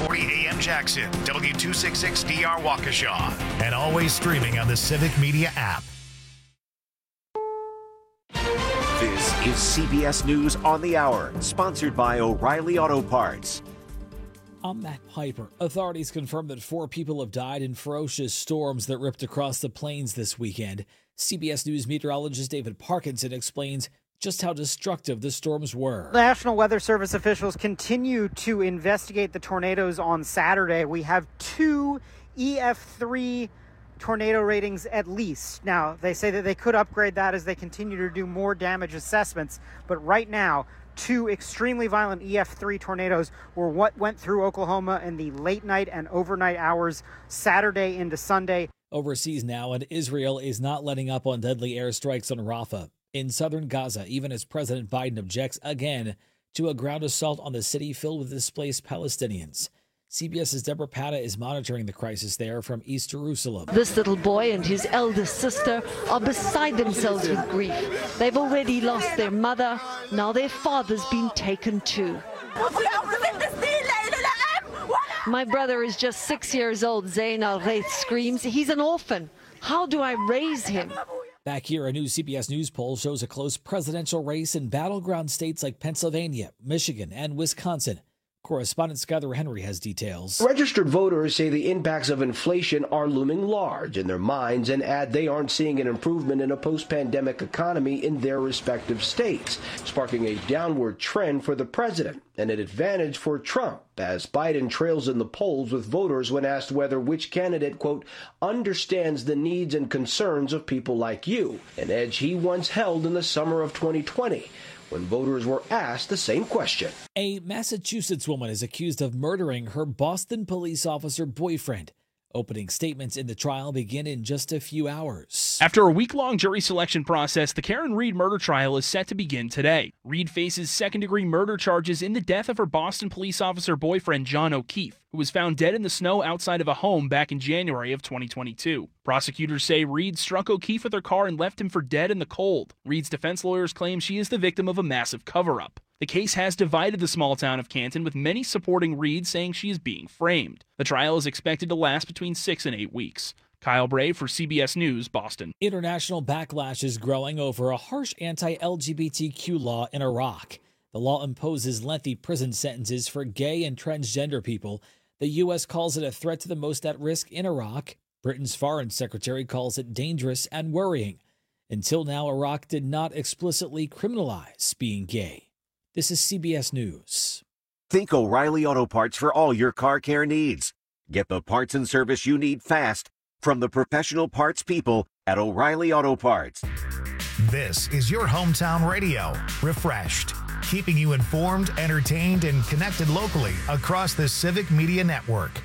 640 AM Jackson, W266DR Waukesha, and always streaming on the Civic Media app. This is CBS News on the Hour, sponsored by O'Reilly Auto Parts. I'm Matt Piper. Authorities confirm that 4 people have died in ferocious storms that ripped across the plains this weekend. CBS News meteorologist David Parkinson explains just how destructive the storms were. National Weather Service officials continue to investigate the tornadoes on Saturday. We have 2 EF3 tornado ratings at least. Now, they say that they could upgrade that as they continue to do more damage assessments, but right now, 2 extremely violent EF3 tornadoes were what went through Oklahoma in the late night and overnight hours Saturday into Sunday. Overseas now, and Israel is not letting up on deadly airstrikes on Rafah in southern Gaza, even as President Biden objects again to a ground assault on the city filled with displaced Palestinians. CBS's Deborah Patta is monitoring the crisis there from East Jerusalem. This little boy and his eldest sister are beside themselves with grief. They've already lost their mother. Now their father's been taken too. My brother is just 6 years old, Zain Al-Raith screams. He's an orphan. How do I raise him? Back here, a new CBS News poll shows a close presidential race in battleground states like Pennsylvania, Michigan, and Wisconsin. Correspondent Skyler Henry has details. Registered voters say the impacts of inflation are looming large in their minds and add they aren't seeing an improvement in a post-pandemic economy in their respective states, sparking a downward trend for the president and an advantage for Trump as Biden trails in the polls with voters when asked whether which candidate, quote, understands the needs and concerns of people like you, an edge he once held in the summer of 2020. When voters were asked the same question. A Massachusetts woman is accused of murdering her Boston police officer boyfriend. Opening statements in the trial begin in just a few hours. After a week-long jury selection process, the Karen Reed murder trial is set to begin today. Reed faces second-degree murder charges in the death of her Boston police officer boyfriend, John O'Keefe, who was found dead in the snow outside of a home back in January of 2022. Prosecutors say Reed struck O'Keefe with her car and left him for dead in the cold. Reed's defense lawyers claim she is the victim of a massive cover-up. The case has divided the small town of Canton, with many supporting Reed saying she is being framed. The trial is expected to last between 6 and 8 weeks. Kyle Bray for CBS News, Boston. International backlash is growing over a harsh anti-LGBTQ law in Iraq. The law imposes lengthy prison sentences for gay and transgender people. The U.S. calls it a threat to the most at risk in Iraq. Britain's foreign secretary calls it dangerous and worrying. Until now, Iraq did not explicitly criminalize being gay. This is CBS News. Think O'Reilly Auto Parts for all your car care needs. Get the parts and service you need fast from the professional parts people at O'Reilly Auto Parts. This is your hometown radio, refreshed, keeping you informed, entertained, and connected locally across the Civic Media Network.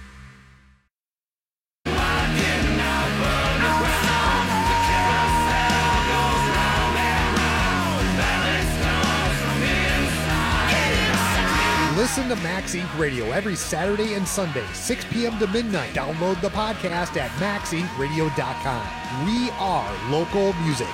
Listen to Max Inc. Radio every Saturday and Sunday, 6 p.m. to midnight. Download the podcast at maxincradio.com. We are local music.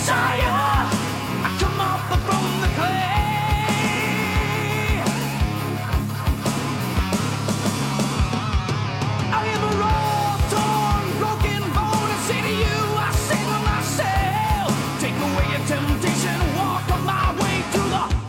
Messiah. I come up from the clay. I am a raw, torn, broken bone. I say to you, I say to myself, take away your temptation, walk on my way to the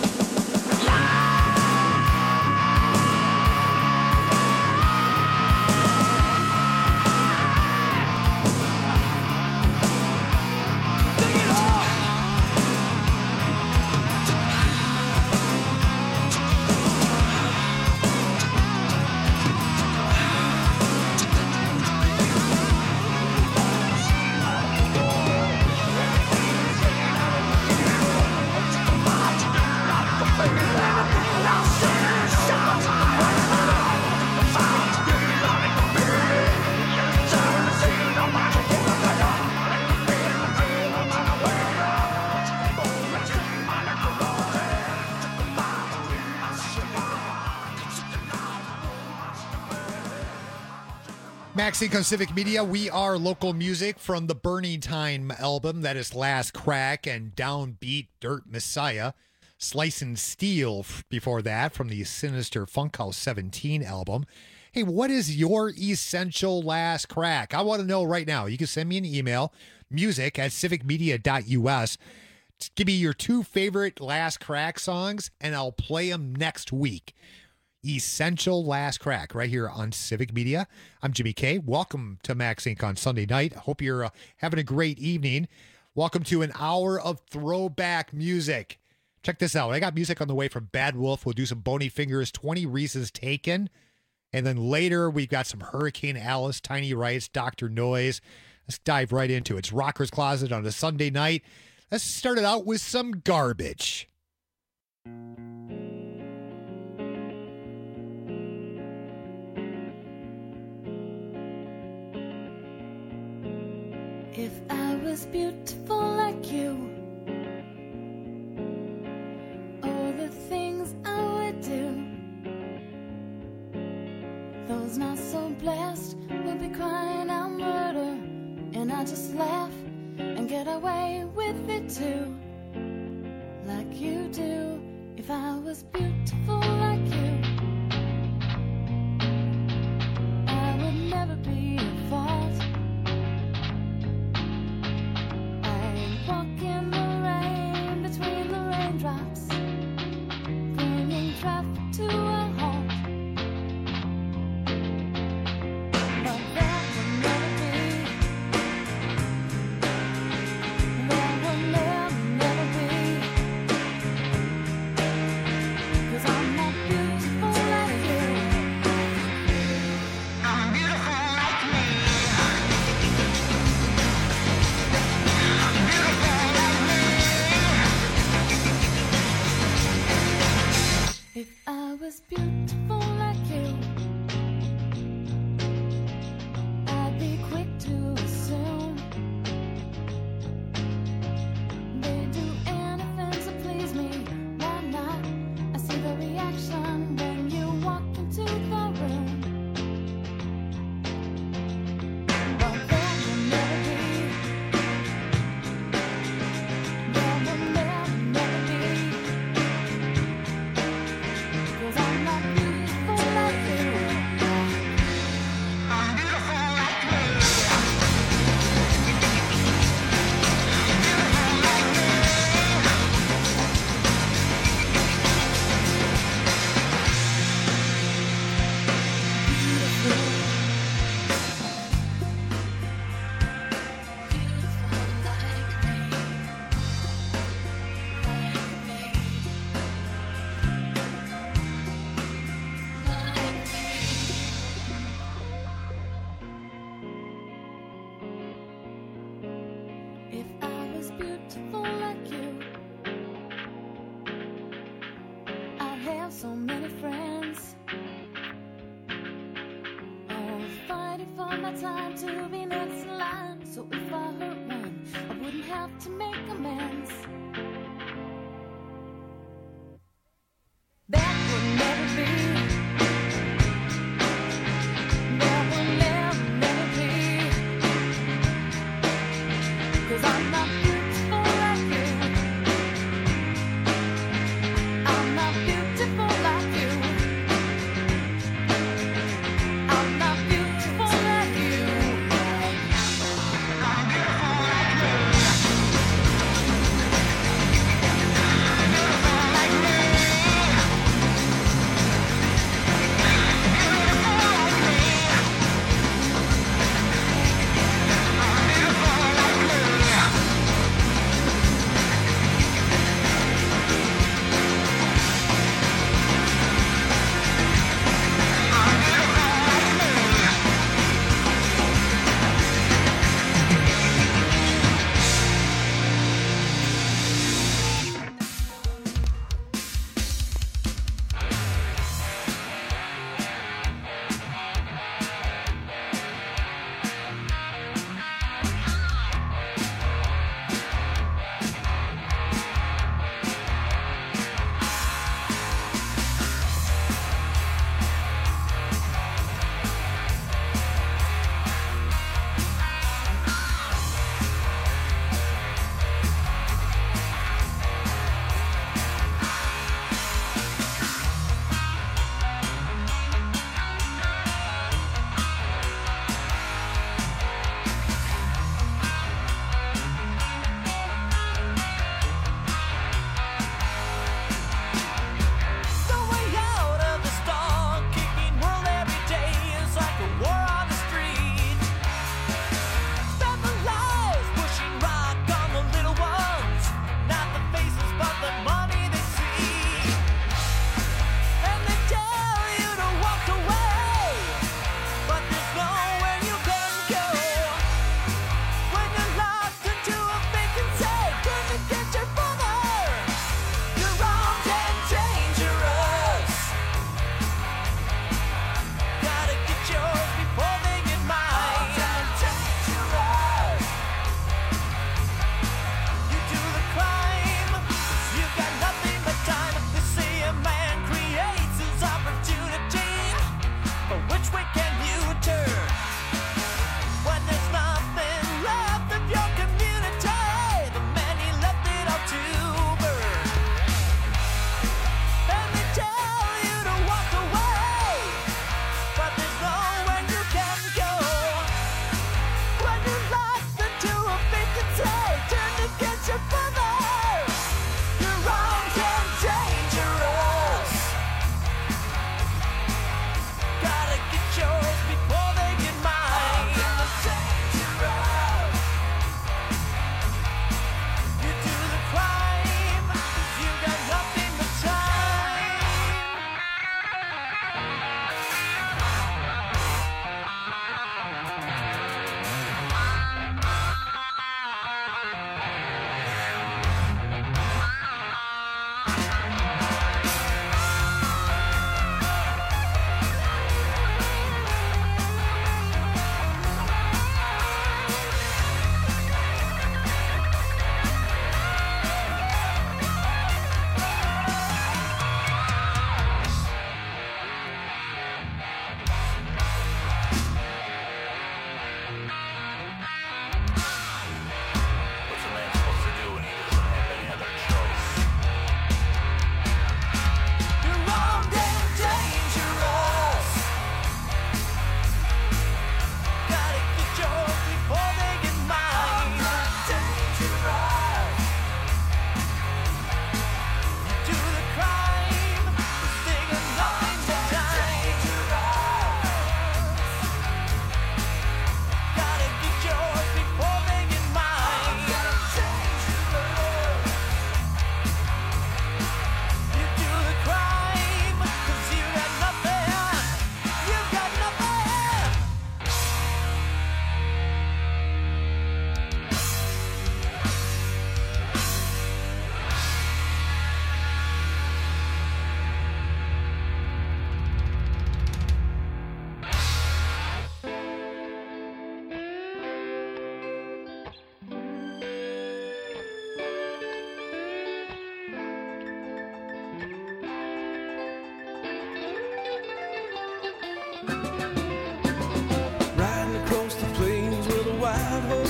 Maxine on Civic Media. We are local music from the Burning Time album. That is Last Crack and Downbeat Dirt Messiah. Slice and Steel before that from the Sinister Funkhouse 17 album. Hey, what is your essential last crack? I want to know right now. You can send me an email, music@civicmedia.us. Give me your 2 favorite last crack songs, and I'll play them next week. Essential Last Crack right here on Civic Media. I'm Jimmy K. Welcome to Max Inc. on Sunday night. Hope you're having a great evening. Welcome to an hour of throwback music. Check this out. I got music on the way from Bad Wolf. We'll do some Bony Fingers, 20 Reasons Taken. And then later, we've got some Hurricane Alice, Tiny Rights, Dr. Noise. Let's dive right into it. It's Rocker's Closet on a Sunday night. Let's start it out with some garbage. If I was beautiful like you, all the things I would do, those not so blessed would be crying out murder, and I just laugh and get away with it too, like you do. If I was beautiful like you, I would never be at fault. Walk in the rain between the raindrops, bringing traffic to a halt. But that will never be. That will never be. 'Cause I'm not beautiful like you. I'm beautiful like me. If I was beautiful like you, I'd be quick to assume they do anything to please me. Why not? I see the reaction when you walk into the room. But that will never be. That will never be. 'Cause I'm not beautiful like you. I'm beautiful like me. Beautiful like me. If I was beautiful like you, I'd have so many friends, all fighting for my time to be next in line. So if I hurt one, I wouldn't have to make amends. That would never be. That will never be. 'Cause I'm not beautiful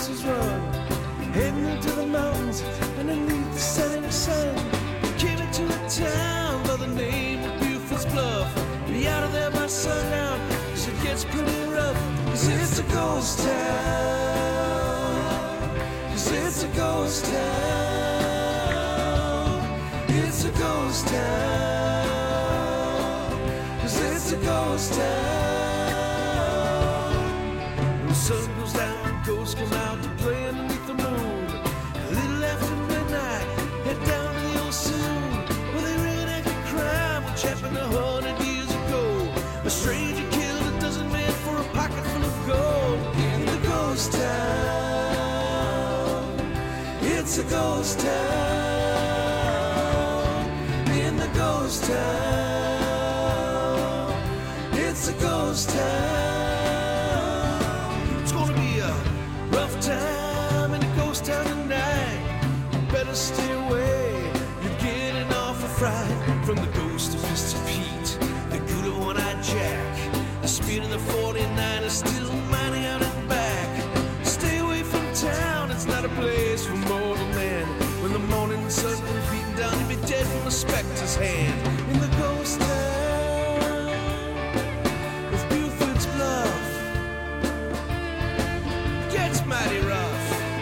horses run, heading into the mountains underneath the setting sun. Came into a town by the name of Buford's Bluff. Be out of there by sundown, 'cause it gets pretty rough. 'Cause it's a ghost town. 'Cause it's a ghost town. It's a ghost town. 'Cause it's a ghost town. When the sun goes down, ghosts come out to play underneath the moon. A little after midnight, head down to the old saloon, where they reenact a crime which happened 100 years ago. A stranger killed a dozen men for a pocket full of gold. In the ghost town, it's a ghost town. In the ghost town, it's a ghost town. It's gonna be a rough time in a ghost town tonight. You better stay away. You're getting awful fright from the ghost of Mr. Pete, the good of one-eyed Jack. The speed of the 49 is still mining out and back. Stay away from town, it's not a place for mortal man. When the morning sun comes beating down, you'll be dead from a specter's hand. In the ghost town of Buford's Bluff, gets mighty rough.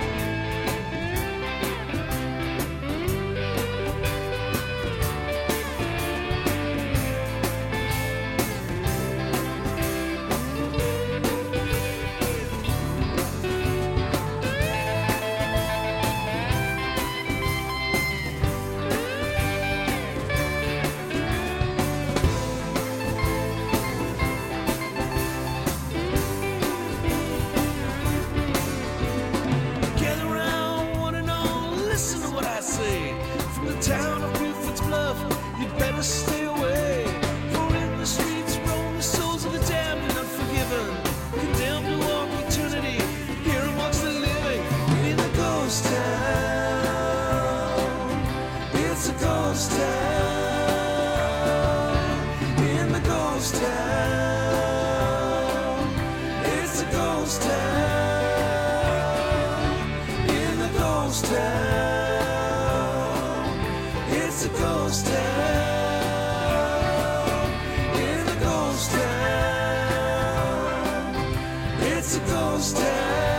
Gather round, one and all, listen to what I say. From the town of Buford's Bluff, you'd better stay away. For in the streets roam the souls of the damned and unforgiven, condemned to walk eternity here amongst the living. In the ghost town, it's a ghost town. In the ghost town, it's a ghost town. In the ghost town, it's a ghost town. In the ghost town, it's a ghost town.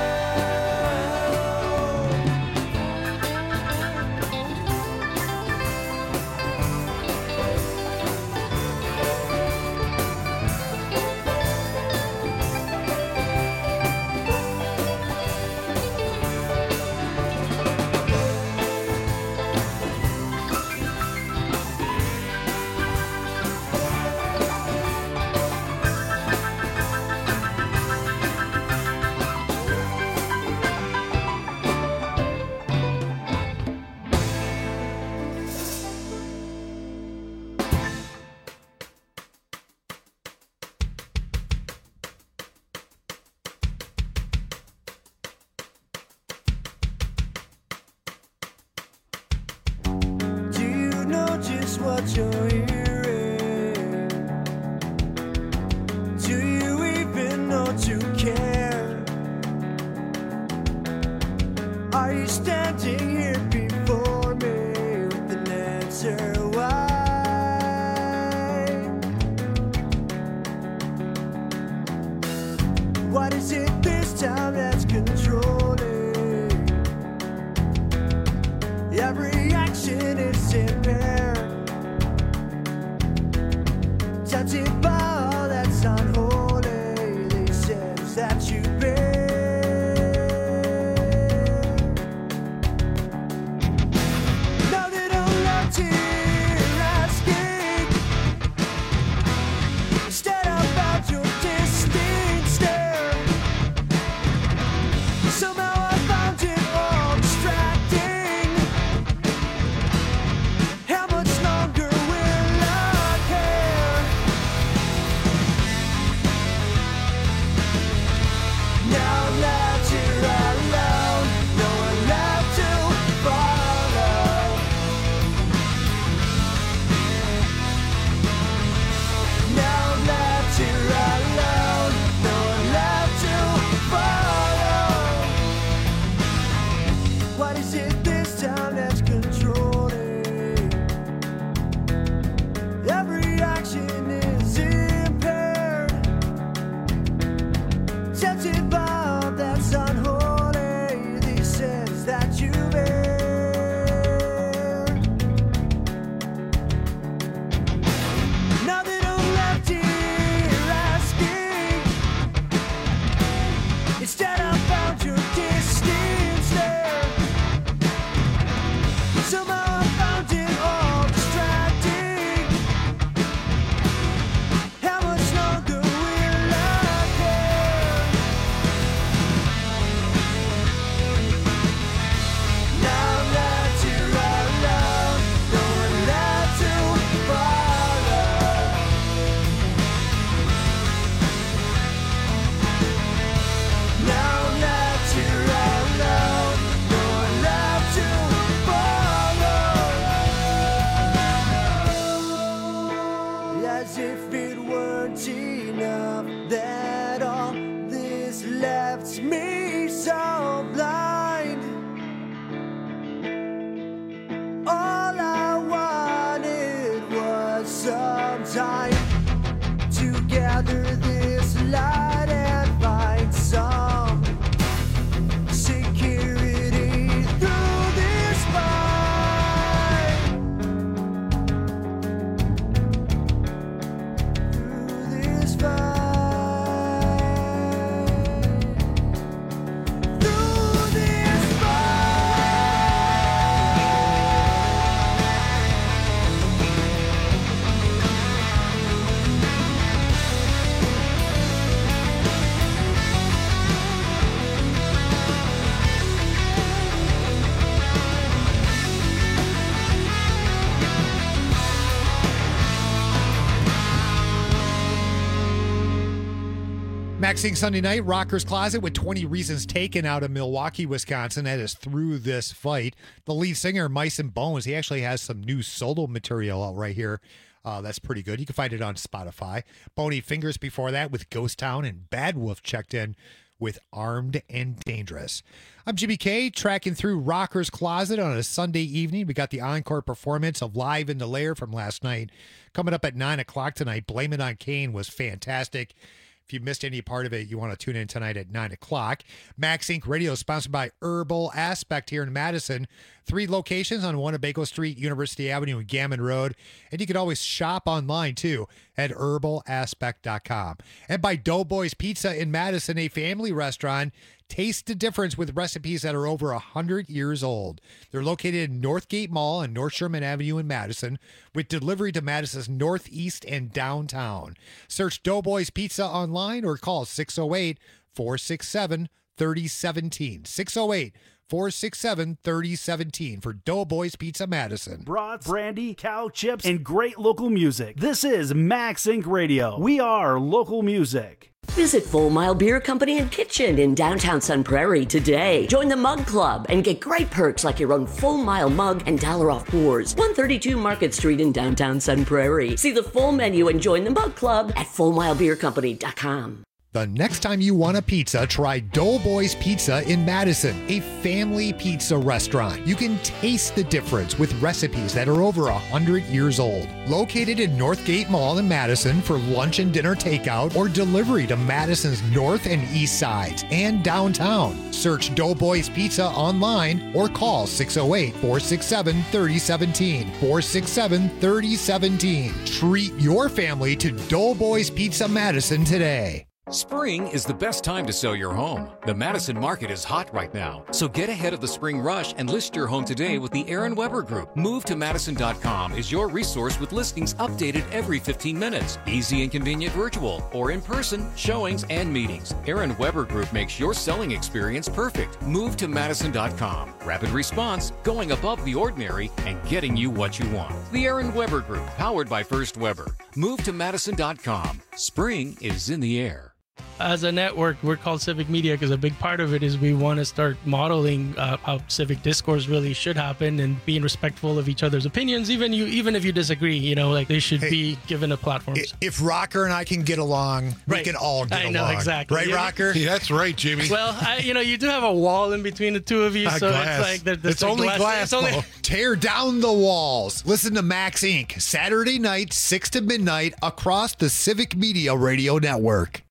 Do you know just what you're hearing? Do you even know to care? Are you standing here before me with an answer why? What is it this time that's controlling? Every action is impaired, tempted by all that's unholy. These sins that you bear. is it this time that's controlling? Every action is impaired, tempted by all that's unholy, these sins that you bear. Now that I'm left here asking, instead I found your distance there. Somehow I found it all distracting. How much longer will I care? Now I'm left here alone, no one left to follow. Now I'm left here alone, no one left to follow. As if it weren't enough that all this left me so blind. All I wanted was some time to gather this light and find some security through this fight. Through this fight. Through this Maxing Sunday night, Rockers Closet with 20 Reasons Taken out of Milwaukee, Wisconsin. That is Through This Fight. The lead singer, Mice and Bones, he actually has some new solo material out right here. That's pretty good. You can find it on Spotify. Bony Fingers before that with Ghost Town, and Bad Wolf checked in with Armed and Dangerous. I'm Jimmy K, tracking through Rockers Closet on a Sunday evening. We got the encore performance of Live in the Lair from last night. Coming up at 9 o'clock tonight, Blame It on Kane was fantastic. If you missed any part of it, you want to tune in tonight at 9 o'clock. Max Inc. Radio is sponsored by Herbal Aspect here in Madison. 3 locations on Winnebago Street, University Avenue, and Gammon Road. And you can always shop online, too, at herbalaspect.com. And by Doughboys Pizza in Madison, a family restaurant. Taste the difference with recipes that are over 100 years old. They're located in Northgate Mall and North Sherman Avenue in Madison, with delivery to Madison's Northeast and downtown. Search Doughboys Pizza online or call 608-467-3017. 608-467-3017 for Doughboys Pizza Madison. Brats, brandy, cow chips, and great local music. This is Max Inc. Radio. We are local music. Visit Full Mile Beer Company and Kitchen in downtown Sun Prairie today. Join the Mug Club and get great perks like your own Full Mile mug and $1 off pours. 132 Market Street in downtown Sun Prairie. See the full menu and join the Mug Club at FullMileBeerCompany.com. The next time you want a pizza, try Doughboys Pizza in Madison, a family pizza restaurant. You can taste the difference with recipes that are over 100 years old. Located in Northgate Mall in Madison for lunch and dinner takeout or delivery to Madison's north and east sides and downtown. Search Doughboys Pizza online or call 608-467-3017. 467-3017. Treat your family to Doughboys Pizza Madison today. Spring is the best time to sell your home. The Madison market is hot right now, so get ahead of the spring rush and list your home today with the Aaron Weber Group. MoveToMadison.com is your resource with listings updated every 15 minutes. Easy and convenient virtual or in-person showings and meetings. Aaron Weber Group makes your selling experience perfect. MoveToMadison.com. Rapid response, going above the ordinary, and getting you what you want. The Aaron Weber Group, powered by First Weber. MoveToMadison.com. Spring is in the air. as a network, we're called Civic Media because a big part of it is we want to start modeling how civic discourse really should happen and being respectful of each other's opinions, even if you disagree. You know, like they should be given a platform. If Rocker and I can get along, we can all get along. I know, exactly. Right, Rocker? Yeah, that's right, Jimmy. Well, you do have a wall in between the two of you, so glass. it's like it's only glass. Tear down the walls. Listen to Max Inc. Saturday night, 6 to midnight, across the Civic Media Radio Network.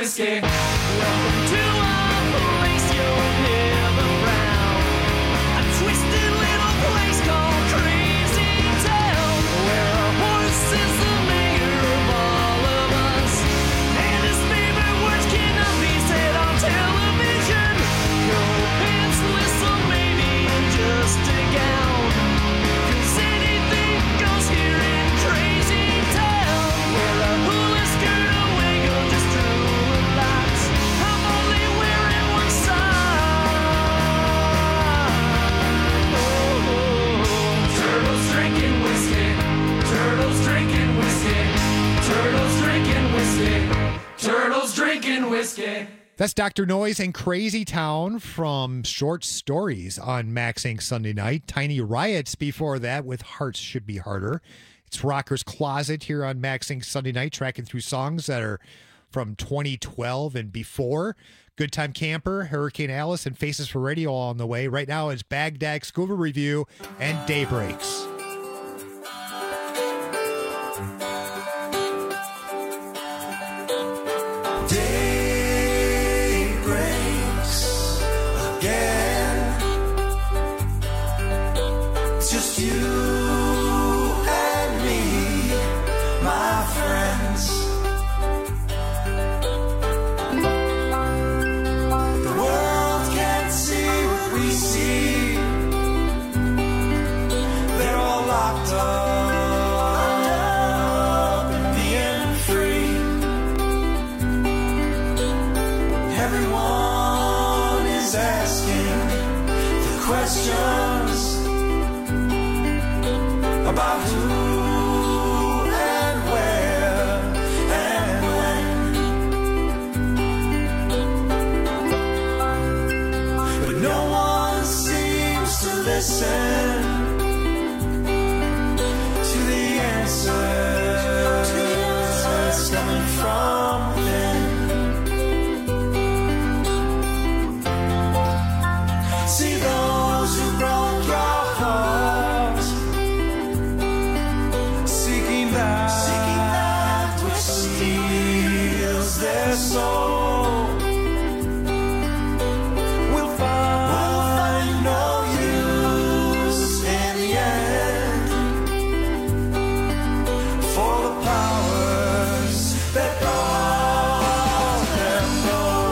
whiskey. Welcome to a place you'll never found. A twisted little place called Crazy Town, where a horse is the mayor of all of us, and his favorite words cannot be said on television. No pants, whistle, maybe just a gown, 'cause anything goes here in Crazy Town. Where a hula skirt, a wig, or just true lots. I'm only wearing one side. Turtles drinking whiskey. Turtles drinking whiskey. Turtles drinking whiskey. Turtles drinking whiskey. That's Dr. Noise and Crazy Town from Short Stories on Max Inc. Sunday night. Tiny Riots before that with Hearts Should Be Harder. It's Rocker's Closet here on Max Inc. Sunday night, tracking through songs that are from 2012 and before. Good Time Camper, Hurricane Alice, and Faces for Radio all on the way. Right now is Baghdad Scuba Review and Daybreaks. Day breaks again. It's just you and me, my friends. The world can't see what we see. They're all locked up and being free. Everyone is asking the questions about who and where and when. But no one seems to listen to the answers coming from within. See those who broke your heart, seeking that which steals their soul. Will find no use in the end for the powers that brought them low.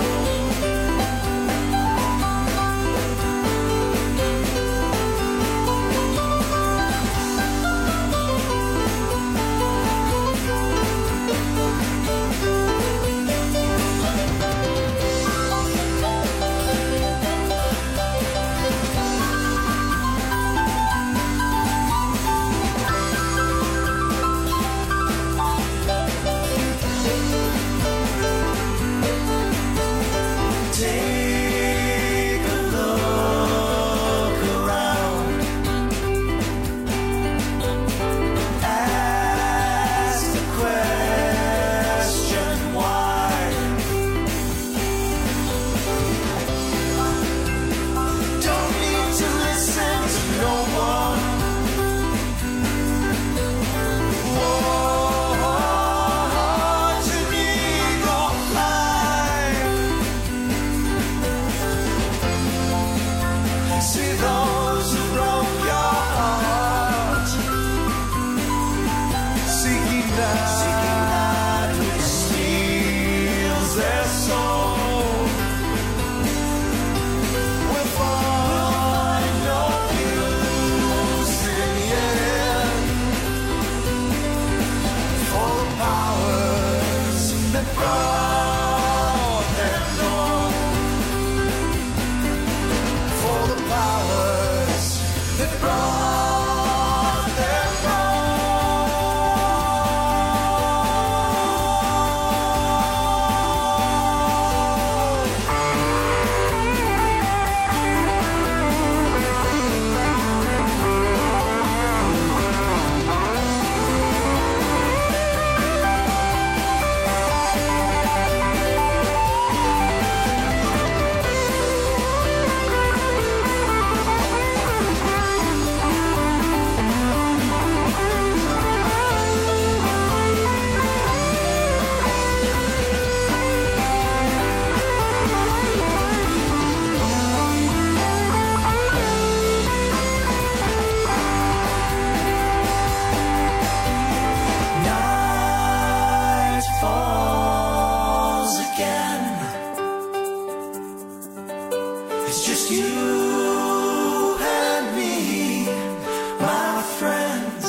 you and me, my friends.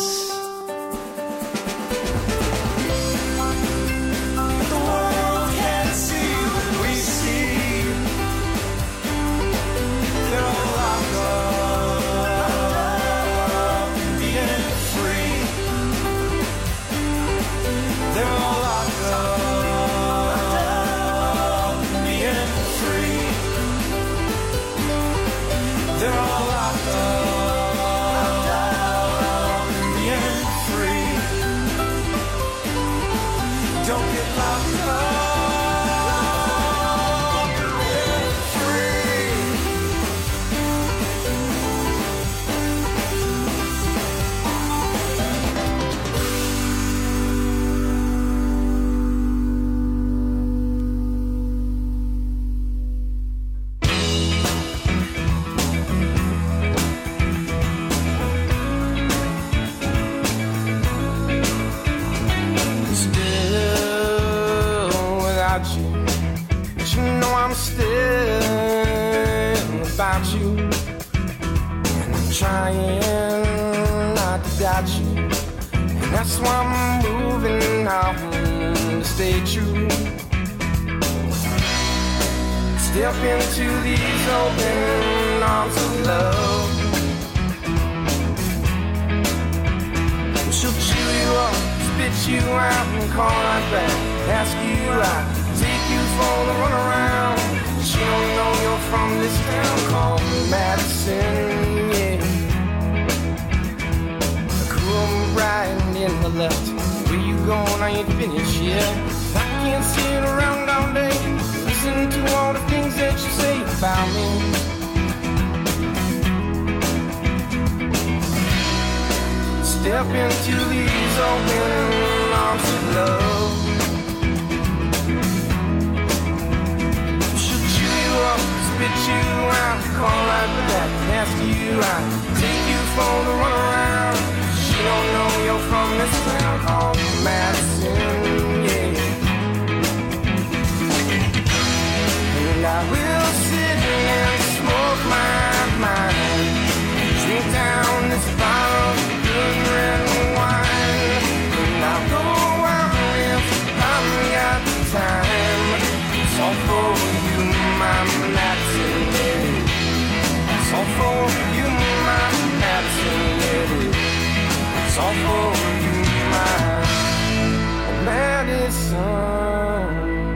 The world can't see what we see. They're all locked up, being free. They're all locked up, being free. They're all locked up, being free. Don't get locked up, being free. Still without you, but you know I'm still about you, and I'm trying not to doubt you, and that's why I'm moving out to stay true. Step into these open arms of love. She'll chew you up, spit you out, and call right back. Ask you out, take you for the run around. She don't know you're from this town called Madison, yeah. Cool right in the left. Where you going? I ain't finished yet. I can't sit around all day, listen to all the things that you say about me. Step into these open arms of love. She'll chew you up, spit you out, call right back, ask you out, take you for the run around. She don't know you're from this town called Madison, yeah. And I will sit and smoke my mind, drink down this bottle of good red wine, and I'll go out if I've got the time. It's all for you, my Madison, yeah. It's all for you, my Madison, yeah. It's all for you, my Madison.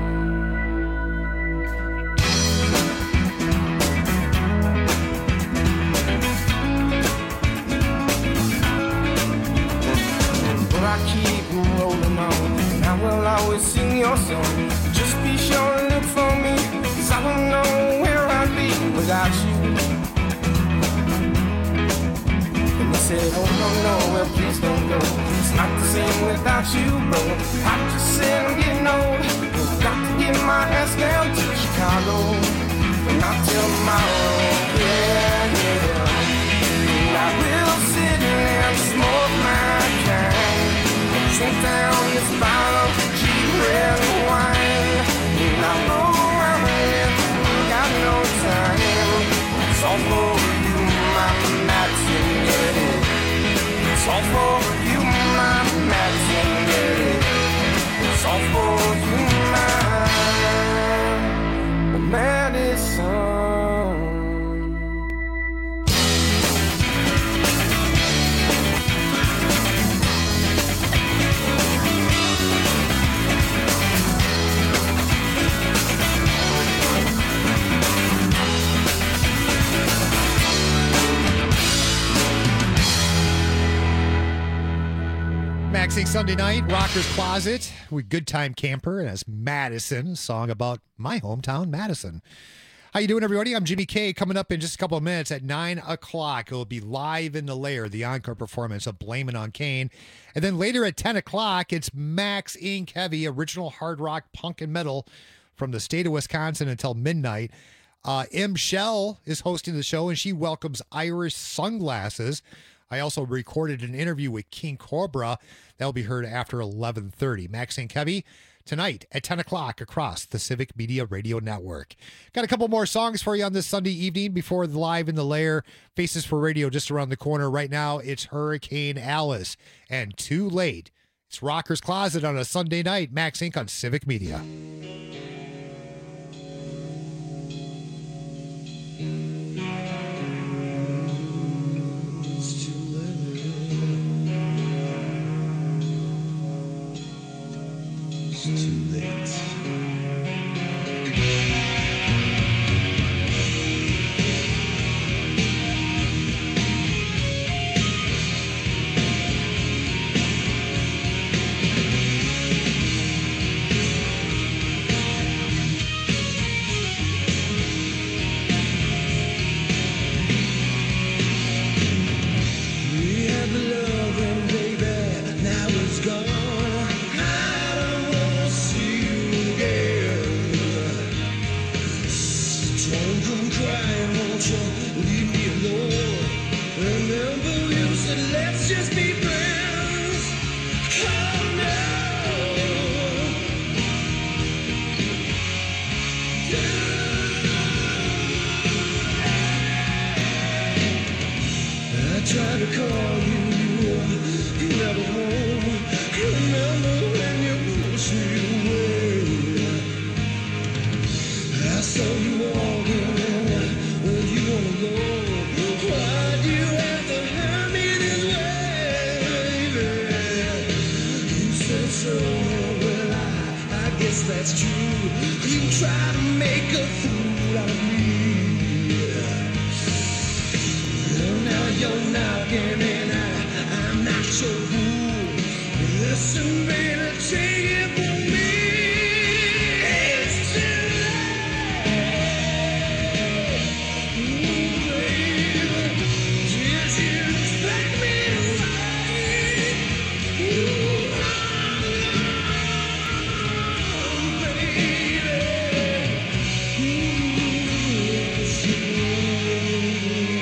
But I keep rolling on, and I will always sing your song. Just be sure to look for me, 'cause I don't know where I'd be without you. And they said, oh no, no, well please don't go. It's not the same without you, bro. I just said I'm getting old, got to get my ass down to Chicago, but not till tomorrow, yeah, yeah. And I will sit and smoke my kind, drink down this bottle of cheap red wine, and I know I'm in, got no time. It's all for you, my Madison, yeah. It's all for you, my Madison, yeah. It's all for you, my Madison. Maxing Sunday night, Rocker's Closet with Good Time Camper, and that's Madison, a song about my hometown, Madison. How you doing, everybody? I'm Jimmy K. Coming up in just a couple of minutes at 9 o'clock, it'll be Live in the Lair, the encore performance of Blame It on Kane. And then later at 10 o'clock, it's Max Inc. Heavy, original hard rock, punk, and metal from the state of Wisconsin until midnight. M. Shell is hosting the show, and she welcomes Irish Sunglasses. I also recorded an interview with King Cobra. That'll be heard after 11:30. Max Inc. Heavy, tonight at 10 o'clock across the Civic Media Radio Network. Got a couple more songs for you on this Sunday evening before the Live in the Lair. Faces for Radio just around the corner. Right now, it's Hurricane Alice and Too Late. It's Rocker's Closet on a Sunday night. Max Inc. on Civic Media. Too late. Try to call you, you never home. Remember when you pushed me away? I saw you walking where you wanna go. Why'd you have to hurt me this way, baby? You said so, well I guess that's true. You try to make a fool out of me. You're knocking and I'm not your fool. Listen, baby, take it from me. It's too late. Ooh, baby, did you expect me to wait? Ooh, baby. Ooh, it's too late.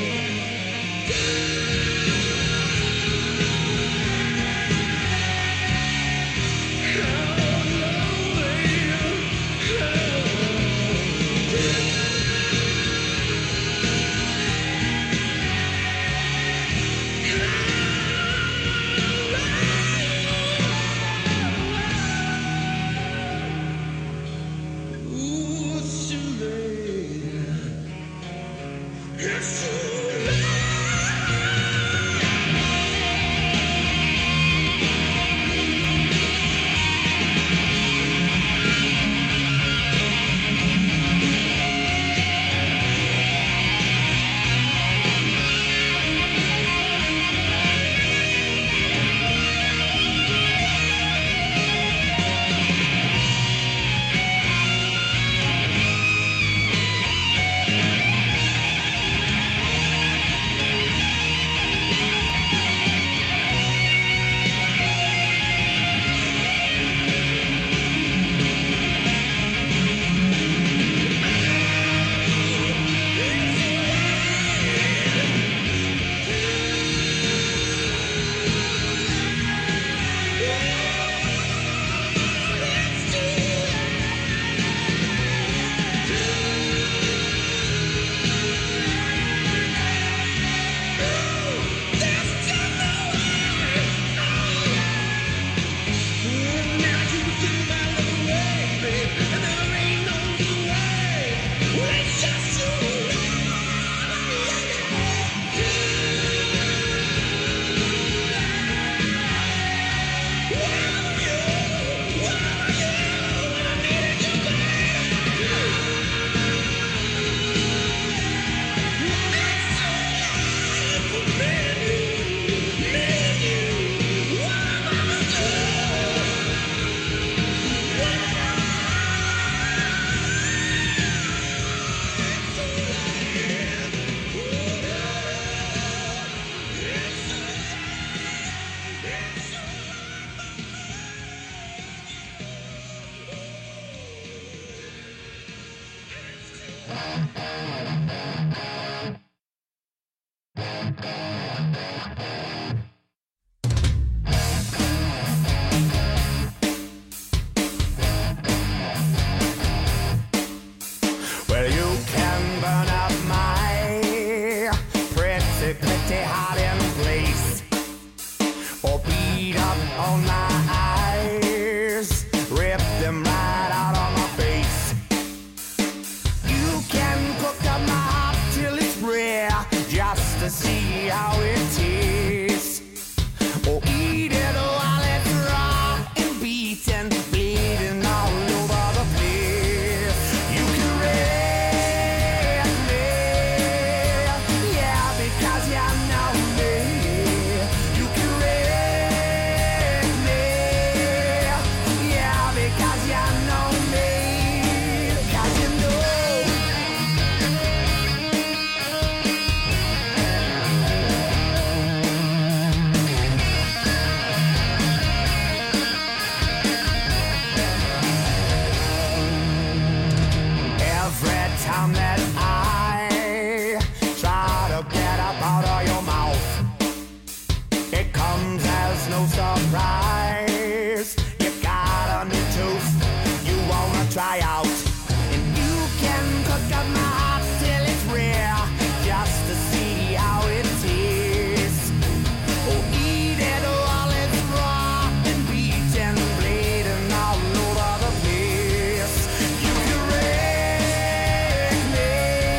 can cook up my heart till it's rare, just to see how it tastes. Oh, eat it while it's raw and beaten, bleeding all over the place. You can wreck me,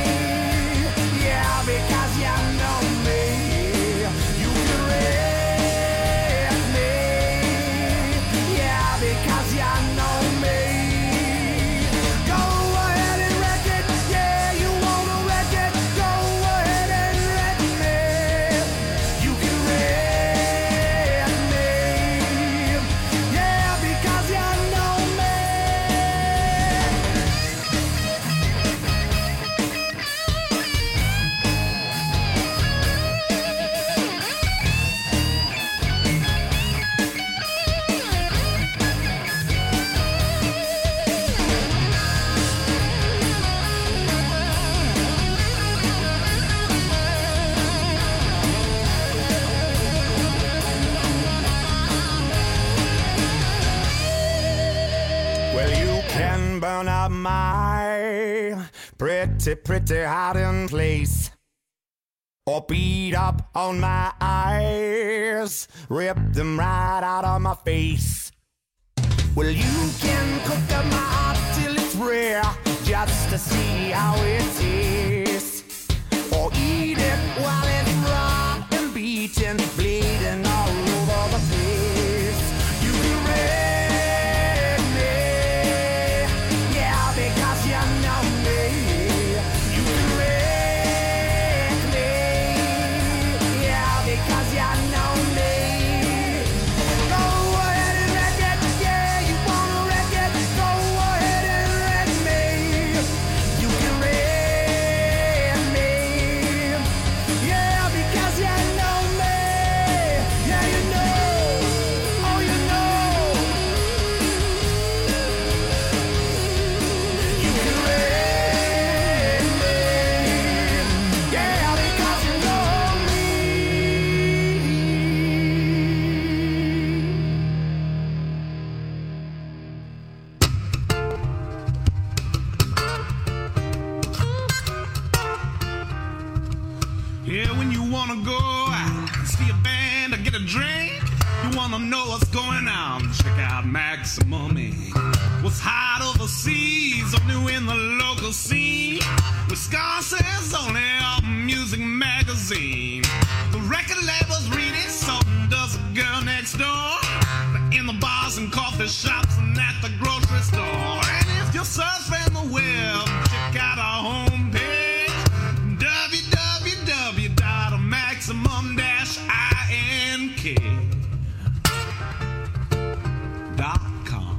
yeah, because you know me. You can wreck me, yeah, because you know me. Go ahead and wreck it, yeah, you wanna wreck it. Go ahead and wreck me. You can wreck me, yeah, because you know me. Well, you can burn up my pretty hiding place, or beat up on my eyes, rip them right out of my face. Well, you can cook up my heart till it's rare, just to see how it tastes, or eat it while it's raw and beaten, bleeding all over the place. You can wreck me, yeah, because you know me. You can wreck me, yeah, because you know me. Go ahead and wreck it, yeah, you wanna wreck it. Go ahead and wreck me. You can wreck me, yeah, because you know me. Yeah, you know, oh, you know. You can wreck me, yeah, because you know me. Yeah, when you wanna go out, see a band or get a drink, you wanna know what's going on, check out Maximum Inc. What's hot overseas, or new in the local scene, Wisconsin's only album music magazine. The record labels read it, so does the girl next door. In the bars and coffee shops and at the grocery store. And if you're surfing the web, check out our homepage, www.maximum-ink.com.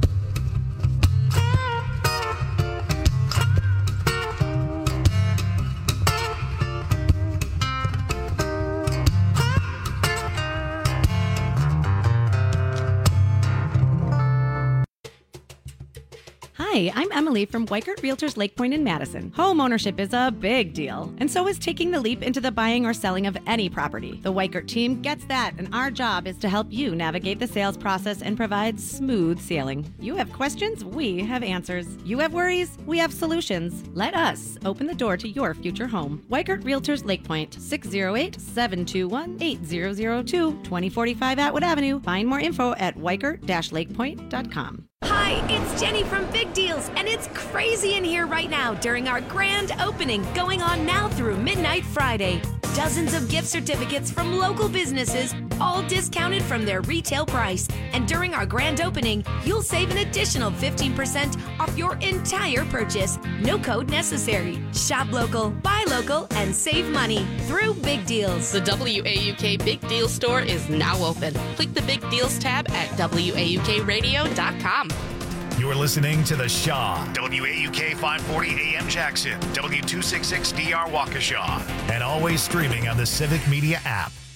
Hi, I'm Emily from Weikert Realtors Lake Point in Madison. Home ownership is a big deal, and so is taking the leap into the buying or selling of any property. The Weikert team gets that, and our job is to help you navigate the sales process and provide smooth sailing. You have questions, we have answers. You have worries, we have solutions. Let us open the door to your future home. Weikert Realtors Lake Point, 608-721-8002, 2045 Atwood Avenue. Find more info at weikert-lakepoint.com. Hi, it's Jenny from Big Deals, and it's crazy in here right now during our grand opening going on now through midnight Friday. Dozens of gift certificates from local businesses, all discounted from their retail price. And during our grand opening, you'll save an additional 15% off your entire purchase. No code necessary. Shop local, buy local, and save money through Big Deals. The WAUK Big Deals store is now open. Click the Big Deals tab at WAUKradio.com. You're listening to The Shaw, WAUK 540 AM Jackson, W266DR Waukesha, and always streaming on the Civic Media app.